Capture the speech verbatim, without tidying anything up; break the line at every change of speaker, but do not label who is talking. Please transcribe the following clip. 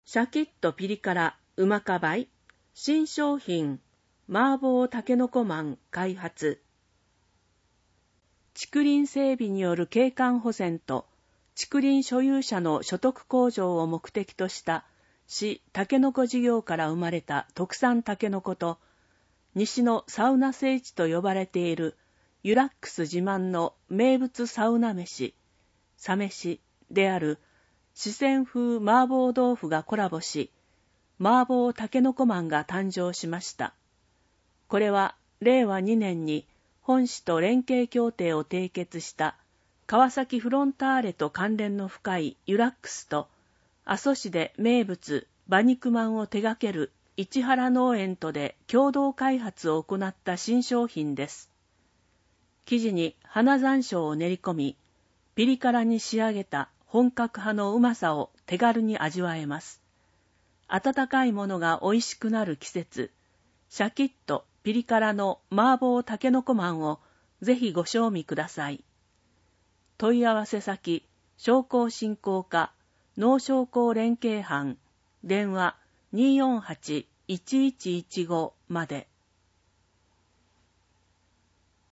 シャキッとピリ辛うまかばい新商品麻婆たけのこまん開発。竹林整備による景観保全と竹林所有者の所得向上を目的とした市たけのこ事業から生まれた特産たけのこと西のサウナ聖地と呼ばれているユラックス自慢の名物サウナ飯、サ飯である四川風麻婆豆腐がコラボし、麻婆たけのこまんが誕生しました。これはれいわにねんに本市と連携協定を締結した川崎フロンターレと関連の深いユラックスと阿蘇市で名物馬肉まんを手掛ける市原農園とで共同開発を行った新商品です。生地に花山椒を練り込み、ピリ辛に仕上げた本格派のうまさを手軽に味わえます。温かいものが美味しくなる季節、シャキッとピリ辛の麻婆たけのこまんをぜひご賞味ください。問い合わせ先、商工振興課、農商工連携班、電話 にーよんはち いちいちいちご まで。